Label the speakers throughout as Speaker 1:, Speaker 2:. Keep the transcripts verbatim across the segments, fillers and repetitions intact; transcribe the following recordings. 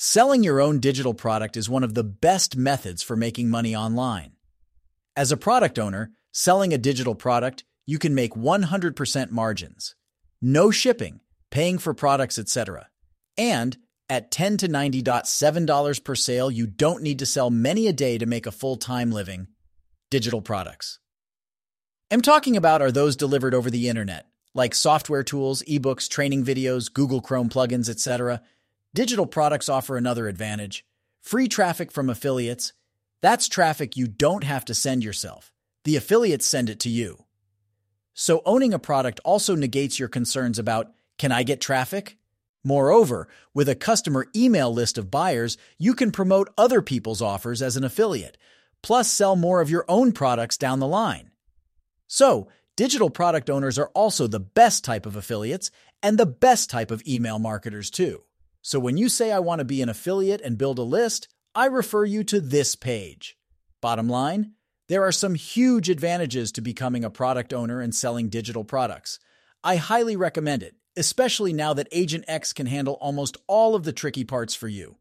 Speaker 1: Selling your own digital product is one of the best methods for making money online. As a product owner, selling a digital product, you can make one hundred percent margins. No shipping, paying for products, et cetera. And at ten to ninety dollars, seven dollars per sale, you don't need to sell many a day to make a full-time living. Digital products I'm talking about are those delivered over the internet, like software tools, ebooks, training videos, Google Chrome plugins, et cetera. Digital products offer another advantage: free traffic from affiliates. That's traffic you don't have to send yourself. The affiliates send it to you. So owning a product also negates your concerns about, can I get traffic? Moreover, with a customer email list of buyers, you can promote other people's offers as an affiliate, plus sell more of your own products down the line. So, digital product owners are also the best type of affiliates and the best type of email marketers too. So when you say I want to be an affiliate and build a list, I refer you to this page. Bottom line, there are some huge advantages to becoming a product owner and selling digital products. I highly recommend it, especially now that Agent X can handle almost all of the tricky parts for you.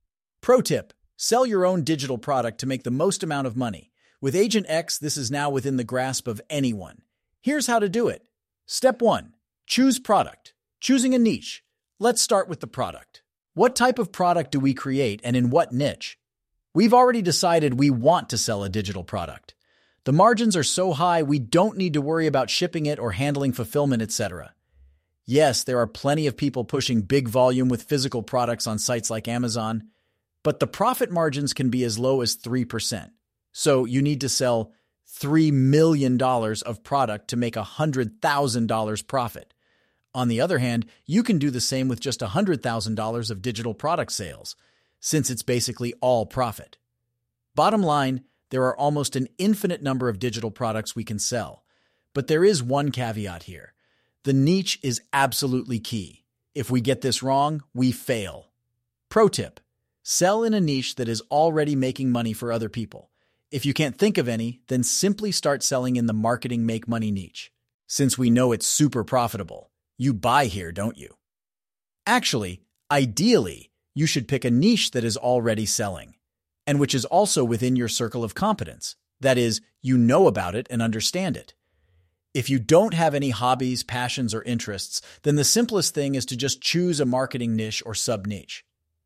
Speaker 1: Pro tip: sell your own digital product to make the most amount of money. With Agent X, this is now within the grasp of anyone. Here's how to do it. Step one. Choose product. Choosing a niche. Let's start with the product. What type of product do we create and in what niche? We've already decided we want to sell a digital product. The margins are so high we don't need to worry about shipping it or handling fulfillment, et cetera. Yes, there are plenty of people pushing big volume with physical products on sites like Amazon, but the profit margins can be as low as three percent. So you need to sell three million dollars of product to make one hundred thousand dollars profit. On the other hand, you can do the same with just one hundred thousand dollars of digital product sales, since it's basically all profit. Bottom line, there are almost an infinite number of digital products we can sell. But there is one caveat here. The niche is absolutely key. If we get this wrong, we fail. Pro tip: sell in a niche that is already making money for other people. If you can't think of any, then simply start selling in the marketing make money niche. Since we know it's super profitable. You buy here, don't you? Actually, ideally, you should pick a niche that is already selling, and which is also within your circle of competence. That is, you know about it and understand it. If you don't have any hobbies, passions, or interests, then the simplest thing is to just choose a marketing niche or sub-niche.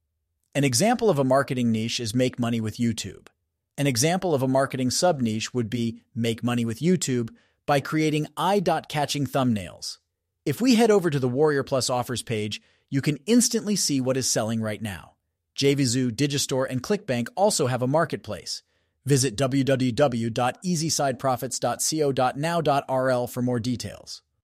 Speaker 1: An example of a marketing niche is make money with YouTube. An example of a marketing sub-niche would be make money with YouTube by creating eye-catching thumbnails. If we head over to the Warrior Plus offers page, you can instantly see what is selling right now. JVZoo, Digistore, and ClickBank also have a marketplace. Visit w w w dot easy side profits dot co dot now dot r l for more details.